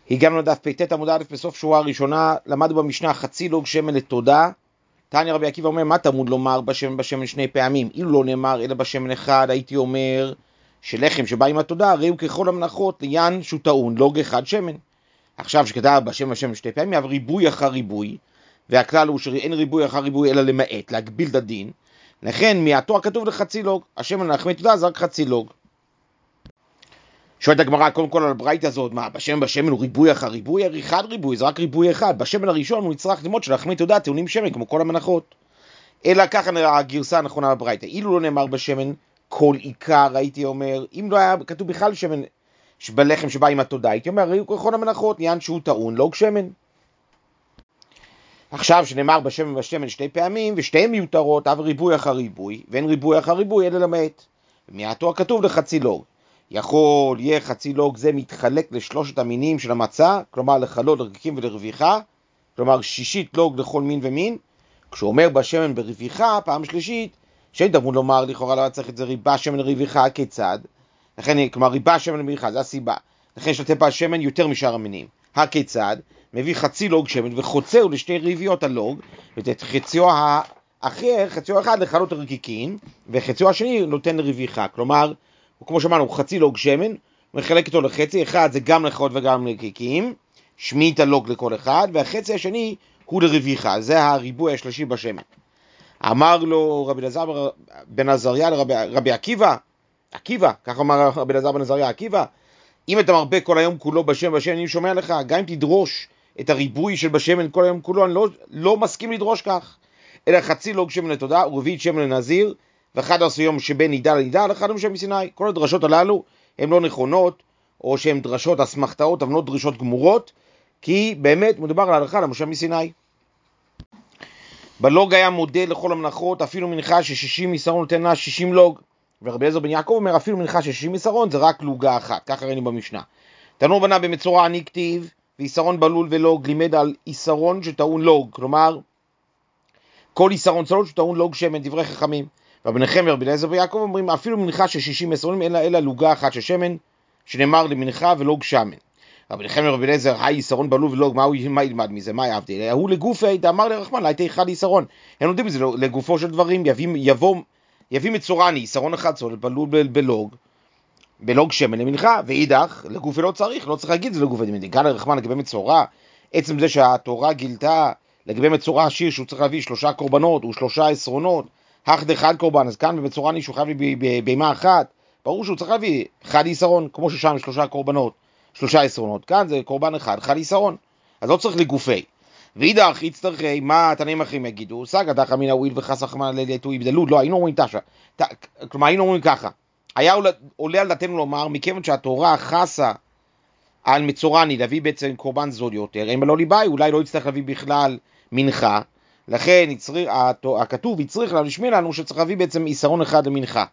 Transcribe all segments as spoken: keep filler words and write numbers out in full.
הגענו לדף פ"ט עמוד א' בסוף שורה הראשונה, למדנו במשנה חצי לוג שמן לתודה. תניא רבי עקיבא אומר, מה תלמוד לומר בשמן בשמן שני פעמים? אילו לא נאמר אלא בשמן אחד, הייתי אומר שלחם שבא עם התודה, הרי הוא ככל המנחות ליין שהוא טעון לוג אחד שמן. עכשיו שכתב בשמן בשמן שני פעמים, אבל ריבוי אחר ריבוי, והכלל הוא שאין ריבוי אחר ריבוי אלא למעט, להגביל את הדין. לכן מהתואר כתוב לחצי לוג, השמן לחמי תודה זה רק חצי לוג. שואלת הגמרא קודם כל על הברייתא הזאת, מה, בשמן בשמן הוא ריבוי אחר ריבוי? הרי אחד ריבוי, זה רק ריבוי אחד. בשמן הראשון הוא נצטרך ללמוד שלחמי תודה טעונים שמן כמו כל המנחות. אלא ככה נראה הגרסה הנכונה בברייתא. אילו לא נאמר בשמן כל עיקר, הייתי אומר, אם לא היה כתוב בכלל שמן בלחם שבא עם התודה, הייתי אומר, הרי הוא ככל המנחות, עניין שהוא טעון לוג שמן. עכשיו שנאמר בשמן בשמן שתי פעמים, ושתיהם מיותרות, אבל ריבוי אחר ריבוי, ואין ריבוי אחר ריבוי אלא למעט. ומהתואר כתוב לחצי לוג. יכול יהיה חצי לוג זה מתחלק לשלושת המינים של המצה, כלומר לחלות, לרקיקים ולרוויחה, כלומר שישית לוג לכל מין ומין. כשהוא אומר בשמן ברוויחה, פעם שלישית, שאין תלמוד לומר, לכאורה לא צריך את זה ריבה שמן לרוויחה, כיצד? לכן, כלומר ריבה שמן לרוויחה, זה הסיבה. לכן יש לתת בשמן יותר משאר המינים. הכיצד? מביא חצי לוג שמן וחוצהו לשתי רביעיות הלוג, ואת חציו האחר, חציו אחד לחלות לרקיקים, וחציו השני נותן לרוויחה. כלומר, כמו שאמרנו, חצי לוג שמן, הוא מחלק אותו לחצי, אחד זה גם לחלות וגם לרקיקים, שמית הלוג לכל אחד, והחצי השני הוא לרוויחה, זה הריבוי השלישי בשמן. אמר לו רבי אלעזר בן עזריה לרבי עקיבא, עקיבא, כך אמר רבי אלעזר בן עזריה, עקיבא, אם אתה מרבה כל היום כולו בשמן בשמן, אני שומע לך, גם אם תדרוש את הריבוי של בשמן כל היום כולו, אני לא, לא מסכים לדרוש כך, אלא חצי לוג שמן לתודה, ורביעית שמן לנזיר, ואחד עשו יום שבין נידה לנידה, לאחד משם מסיני. כל הדרשות הללו הן לא נכונות, או שהן דרשות אסמכתאות, אבל לא דרישות גמורות, כי באמת מדובר על ההלכה למשה מסיני. בלוג היה מודל לכל המנחות, אפילו מנחה ששישים מסרון נותן לה שישים לוג, ורבי אליעזר בן יעקב אומר, אפילו מנחה ששישים מסרון זה רק לוגה אחת, ככה ראינו במשנה. תנור בנה במצורע אני כתיב, ויסרון בלול ולוג, לימד על יסרון שטעון לוג, כלומר, כל יסרון צלול שטעון לוג שמן, דברי חכמים. רבי נחמיה ורבי אליעזר ויעקב אומרים, אפילו מנחה של שישים מסרונים, אלא אלא לוגה אחת של שמן, שנאמר למנחה ולוג שמן. רבי נחמיה ורבי אליעזר, היי יסרון בלול ולוג, מה, מה ילמד מזה? מה יעבדי? הוא לגופי, דאמר לרחמן, לה הייתה אחד יסרון. הם לומדים מזה לגופו של דברים, יביא, יבוא, יביא מצורני, יסרון אחד צול, בלול בלוג, בלוג שמן למנחה, ואידך, לגופי לא צריך, לא צריך להגיד זה לגופי, דמדיגה לרחמן לגבי מצורע, עצם זה שהתורה גילתה לגבי מצורע עשיר שהוא צריך להביא שלושה קורבנות ושלושה עשרונות, אחד אחד קורבן, אז כאן במצורני שהוא חייב לי בימה אחת, ברור שהוא צריך להביא אחד יסרון, כמו ששם שלושה קורבנות, שלושה עשרונות, כאן זה קורבן אחד, אחד יסרון, אז לא צריך לגופי. ואידך יצטרכי, מה התנאים אחרים יגידו? סגא דחא מינא הואיל וחס רחמנא ליתו יבדלו, לא, היינו אומרים תשע, כלומר היינו אומרים ככה, היה עולה על דעתנו לומר, מכיוון שהתורה חסה על מצורני להביא בעצם קורבן זול יותר, אם לא ליבאי, אולי לא יצטרך להביא בכלל מנחה, לכן יצריך, הכתוב יצריך להשמיע לנו שצריך להביא בעצם יסרון אחד למנחה.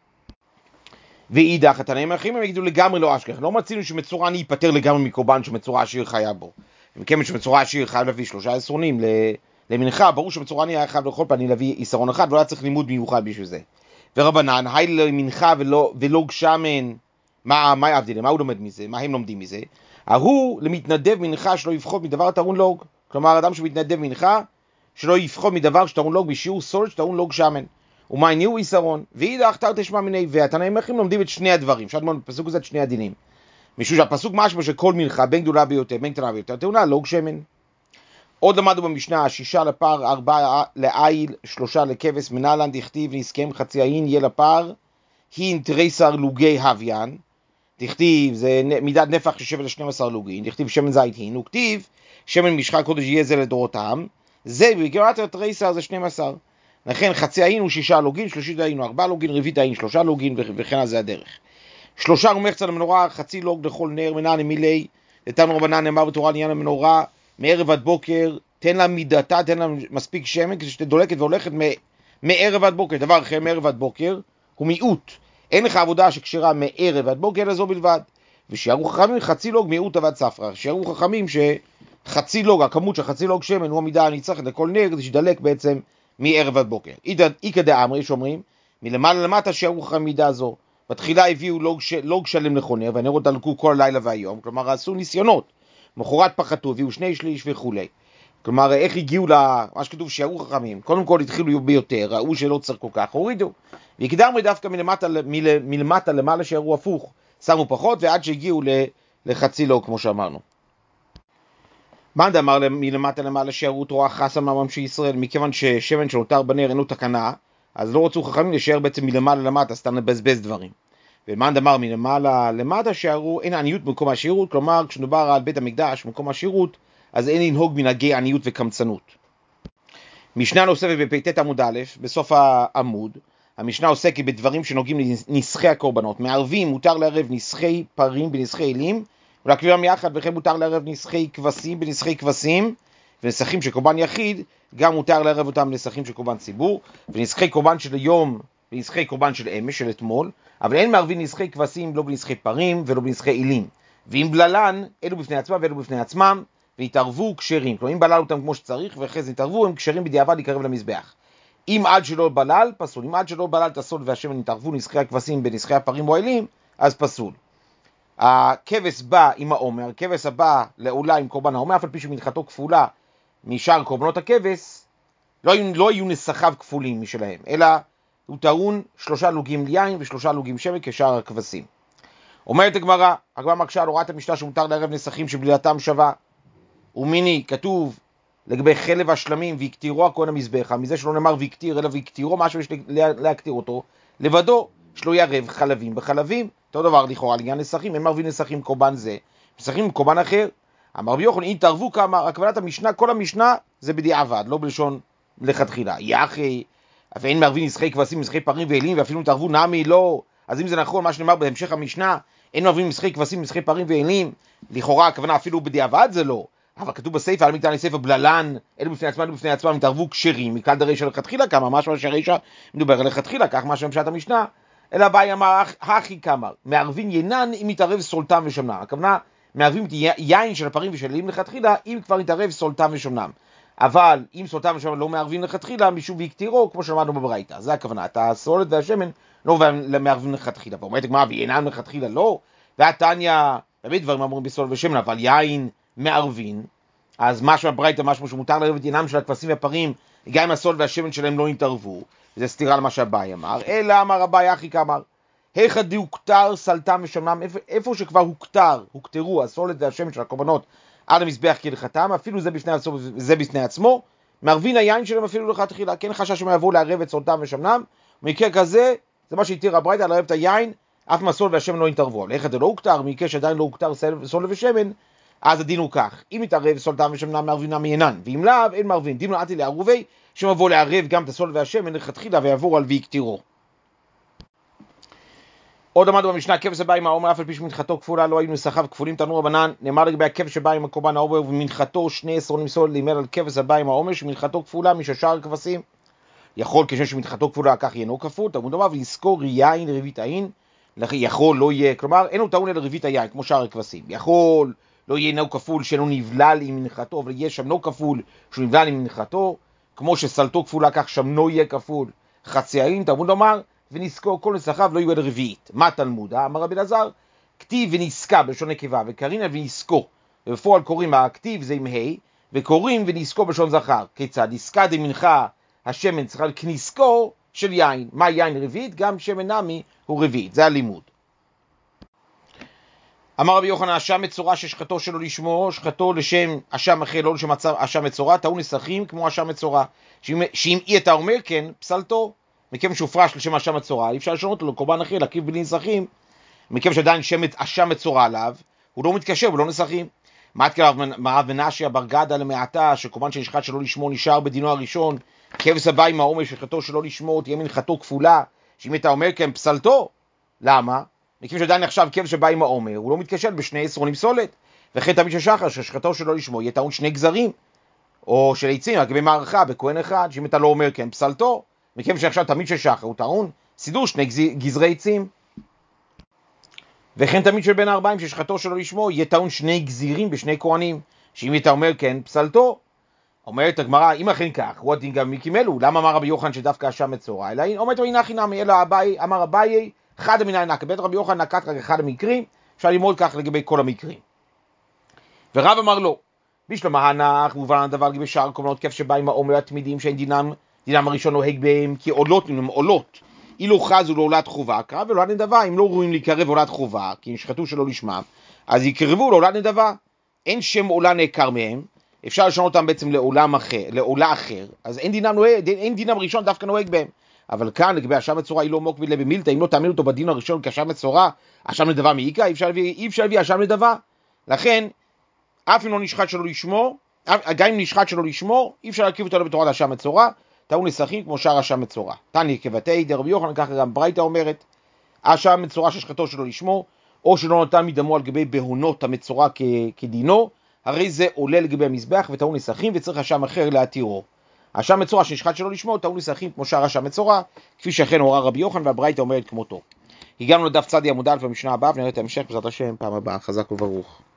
ואידך, התנאים האחרים הם יגידו לגמרי לא אשכח, לא מצינו שמצורני ייפטר לגמרי מקורבן שמצורע עשיר חיה בו. וכיוון שמצורע עשיר חייב להביא שלושה עשרונים למנחה, ברור שמצורני היה חייב לכל פנים להביא יסרון אחד, ולא היה צריך לימוד מיוחד בשביל זה. ורבנן, היי למנחה ולא, ולוג שמן, מה, מה יעבדי? מה הוא לומד מזה? מה הם לומדים מזה? ההוא למתנדב מנחה שלא יפחות מדבר טעון לוג. כלומר, אדם שמתנדב מנחה, שלא יפחות מדבר שטעון לוג בשיעור סולד שטעון לוג שמן. ומה הניעו יסרון? ואידך תרתי שמע מיני, והתנאים האחרים לומדים את שני הדברים. אפשר ללמוד בפסוק הזה את שני הדינים. משום שהפסוק משמע שכל מנחה, בין גדולה ביותר, בין קטנה ביותר, טעונה לוג שמן. עוד למדנו במשנה, שישה לפר, ארבעה לעיל, שלושה לכבש, מנהלן דכתיב, נסכם חצי העין, יהיה לפר, הין תריסר לוגי הוויין, דכתיב, זה מידת נפח ששווה ל-שנים עשר לוגין, דכתיב שמן זית הין, וכתיב, שמן משחה קודש יהיה זה לדורותם, זה בגימטריה תריסר זה שנים עשר. לכן חצי העין הוא שישה לוגין, שלושית העין הוא ארבעה לוגין, רביעית העין שלושה לוגין, וכן על זה הדרך. שלושה רומחצה למנורה, חצי לוג לכל נר, מנהל מילי, נתנו רבנן נאמר בתורה לעניין המנורה, מערב עד בוקר, תן לה מידתה, תן לה מספיק שמן, כדי שתדולקת והולכת מערב עד בוקר. דבר אחר, מערב עד בוקר, הוא מיעוט. אין לך עבודה שקשרה מערב עד בוקר, אלא זו בלבד. ושיערו חכמים חצי לוג מיעוט עבד ספרא. שיערו חכמים שחצי לוג, הכמות של חצי לוג שמן, הוא המידה הנצרכת לכל נר, כדי שדלק בעצם מערב עד בוקר. איקא דאמרי, שאומרים, מלמעלה למטה שיערו חכמים מידה זו. בתחילה הביאו לוג, ש... לוג שלם לכל נר, והנרות דלקו כל הלילה והיום, כלומר עשו ניסיונות. מחרת פחתו, הביאו שני שליש וכולי. כלומר, איך הגיעו למה שכתוב שיערו חכמים? קודם כל התחילו ביותר, ראו שלא צריך כל כך, הורידו. והקדמנו דווקא מלמטה, מלמטה למעלה שיערו הפוך, שמו פחות, ועד שהגיעו לחצי לא, כמו שאמרנו. מאן דאמר מלמטה למעלה שיערו תורה חסה מהממשי ישראל, מכיוון ששמן שנותר בנר אינו תקנה, אז לא רצו חכמים להישאר בעצם מלמעלה למטה, סתם לבזבז דברים. ומאן דאמר מלמעלה למטה שיערו, אין עניות במקום השירות, כלומר כשנדבר על בית המקדש במקום השירות, אז אין לנהוג מנהגי עניות וקמצנות. משנה נוספת בפ"ט עמוד א', בסוף העמוד, המשנה עוסקת בדברים שנוגעים לנסחי הקורבנות. מערבים מותר לערב נסחי פרים בנסחי אלים, ולהקריבם יחד, וכן מותר לערב נסחי כבשים בנסחי כבשים, ונסחים של קורבן יחיד, גם מותר לערב אותם נסחים של קורבן ציבור, ונסחי קורבן של היום ונסחי קורבן של אמש, של אתמול, אבל אין מערבים נסחי כבשים לא בנסחי פרים ולא בנסחי אלים. ואם בללן, אלו בפני עצמם ואלו בפני עצמם, והתערבו כשרים. כלומר, אם בלל אותם כמו שצריך, ואחרי זה התערבו, הם כשרים בדיעבד להיקרב למזבח. אם עד שלא בלל, פסול. אם עד שלא בלל את הסוד והשמן התערבו נסחי הכבשים בנסחי הפרים או האלים, אז פסול. הכבש בא עם העומר, הכבש הבא לעולה עם קורבן העומר, אף על פי שמנחתו כפולה משאר קורבנות הכבש, לא, לא יהיו נסחיו כפולים משלהם, אלא הוא טעון שלושה לוגים ליין ושלושה לוגים שמן כשאר הכבשים. אומרת הגמרא, הגמרא מקשה על הוראת המשנה שמותר לערב נסחים שבלילתם שווה, ומיני כתוב לגבי חלב השלמים ויקטירו הכהן המזבחה, מזה שלא נאמר ויקטיר אלא ויקטירו, משהו יש להקטיר אותו לבדו, שלא יערב חלבים בחלבים. אותו דבר לכאורה לעניין נסחים, אין מערבים נסחים קורבן זה, נסחים קורבן אחר. אמר רבי יוחנן, אם תערבו כמה, הכוונת המשנה, כל המשנה זה בדיעבד, לא בלשון לכתחילה. יחי, ואין מערבים נסחי כבשים, נסחי פרים ואלים, ואפילו תערבו נמי לא. אז אם זה נכון מה שנאמר בהמשך המשנה, אין מערבים נסחי כבשים, נסחי פרים ואלים, לכאורה הכוונה אפילו בדיעבד זה לא. אבל כתוב בספר, על מקטעני ספר בללן, אלו בפני עצמם, אלו בפני עצמם, התערבו כשרים, מכלל דרישה לכתחילה כמה, משהו שהרישה מדובר על לכתחילה, כך מה שמשת המשנה, אלא באי אמר, הכי כמה, מערבים ינן אם יתערב סולתם ושמנם. הכוונה, מערבים את יין של הפרים ושלים לכתחילה, אם כבר יתערב סולתם ושמנם. אבל אם סולתם ושמנם לא מערבים לכתחילה, משהו ויקטירו, כמו שאמרנו בברייתא. זה הכוונה, את הסולת והשמן לא מערבים לכתחילה. ואומרת הגמרא, וינן לכתחילה לא, והתניא, באמת דברים אמורים בסולת ושמן, אבל יין מערבין, אז משהו בברייתא, משהו שמותר לערב את יינם של הכבשים והפרים, גם אם הסולת והשמן שלהם לא יתערבו. זה סתירה למה שהבאי אמר, אלא אמר הבאי אחי כאמר, היכא דהוכתר סלתם ושמנם, איפה שכבר הוכתר, הוכתרו הסולת והשמן של הקורבנות על המזבח כהלכתם, אפילו זה בפני עצמו וזה בפני עצמו, מערבין היין שלהם אפילו לכתחילה, כן חשש שהם יבואו לערב את סולתם ושמנם, במקרה כזה, זה מה שהתיר הברייתא, לערב את היין, אף מהסולת והשמן לא יתערבו. אבל היכא דלא הוכתר, במקרה שעדיין לא הוכתר סולת ושמן, אז הדין הוא כך, אם יתערב סולתם ושמנם מערבינם מיינן, ואם לאו אין מערבין, דין נעתי לערובי, שמבוא לערב גם את הסולת והשמן לכתחילה ויעבור על ויקטירו. עוד עמדנו במשנה, הכבש הבא עם העומר, אף על פי שמנחתו כפולה, לא היו נסחיו כפולים, תנו רבנן, נאמר לגבי הכבש הבא עם הקורבן העומר, ומנחתו שני עשרונים סולת, לימד על כבש הבא עם העומר, שמנחתו כפולה מששאר הכבשים. יכול כשם שמנחתו כפולה, כך יהיה אינו כפול, תלמוד לומר, ולזכור יין רבית העין, יכול לא יהיה, כלומר, אינו טעון אל רבית היין, כמו שאר הכבשים. יכול לא יהיה אינו כפול, שאינו נבלל עם מנחתו, אבל יהיה שם לא כפול, שהוא נבלל עם מנחתו, כמו שסלתו כפולה, כך שם לא יהיה כפול. חצי העין, תלמוד לומר, ונזכור כל נסחיו לא יהיו אל רביעית. מה תלמוד? אמר רבי אלעזר, כתיב ונזכה בלשון נקבה, וקרינה ונזכו. ובפועל קוראים הכתיב זה עם ה', וקוראים ונזכו בלשון זכר. כיצד? עסקה דמנחה השמן צריכה כנזכו של יין. מה יין רביעית? גם שמן נמי הוא רביעית. זה הלימוד. אמר רבי יוחנן, אשם מצורע ששחטו שלו לשמו, שחטו לשם אשם אחר, לא לשם אשם מצורע, טעון נסחים כמו אשם מצורע. שאם, שאם אי אתה אומר כן, פסלתו. מכיוון שהופרש לשם אשם מצורע, אי אפשר לשנות לו קורבן אחר, להקריב בלי נסחים. מכיוון שעדיין שם אשם מצורע עליו, הוא לא מתקשר, הוא לא נסחים. מה התקרב מרב מנשי בר גדא למעתה, שקורבן שנשחט שלא לשמו נשאר בדינו הראשון, כבש הבא עם העומר ששחטו שלא לשמו, תהיה מנחתו כפולה, שאם אתה אומר כן, פסלתו. למה? מכיוון שעדיין עכשיו כבש הבא עם העומר, הוא לא מתקשר בשני עשרונים סולת, וכן תמיד ששחר, ששחטו שלא לשמו, יהיה טעון שני גזרים, או של עצים, לגבי מערכה, בכהן אחד, שאם אתה לא אומר כן, פסלתו. מכיוון שעכשיו תמיד ששחר הוא טעון, סידור שני גזרי עצים. וכן תמיד של בין הארבעים ששחטו שלא לשמו, יהיה טעון שני גזירים בשני כהנים, שאם אתה אומר כן, פסלתו. אומרת הגמרא, אם אכן כך, הוא הדין גם מקימלו, למה אמר רבי יוחנן שדווקא אשם מצורע? אלא אומרת לו, הנה חינמי, אלא אביי, אמר אביי, אחד המנהל נקה, בית רבי יוחנן נקט רק אחד המקרים, אפשר ללמוד כך לגבי כל המקרים. ורב אמר לו, בשלמה הנח מובן הדבר לגבי שאר קורבנות כיף שבא עם העומר התמידים שאין דינם, דינם הראשון נוהג בהם כעולות, אם הם עולות. אילו חזו לעולת חובה, קרב לעולת נדבה, אם לא ראויים להיקרב לעולת חובה, כי נשחטו שלא לשמם, אז יקרבו לעולת נדבה. אין שם עולה נעקר מהם, אפשר לשנות אותם בעצם לעולם אחר, לעולה אחר, אז אין דינם, נוהג, אין דינם ראשון דווקא נוהג בהם. אבל כאן לגבי אשם מצורע היא לא מוק ולבי מילתא, אם לא תאמין אותו בדין הראשון כאשם מצורע, אשם נדבה מעיקה, אי אפשר להביא, אי אפשר להביא אשם נדבה. לכן, אף אם לא נשחט שלא לשמור, גם אם נשחט שלא לשמור, אי אפשר להרכיב אותו בתורת אשם מצורע, טעון נסכים כמו שאר אשם מצורע. תניא כבתי דרבי יוחנן, ככה גם ברייתא אומרת, אשם מצורע ששחטו שלא לשמור, או שלא נתן מדמו על גבי בהונות המצורע כדינו, הרי זה עולה לגבי המזבח וטעון נסכים וצריך אשם אחר להתירו. אשם מצורע שנשחט שלא לשמור, טעון נסכים כמו שאר אשם מצורע, כפי שאכן הורה רבי יוחנן והברייתא אומרת כמותו. הגענו לדף צדי עמוד א' במשנה הבאה, ונראה את ההמשך בעזרת השם פעם הבאה. חזק וברוך.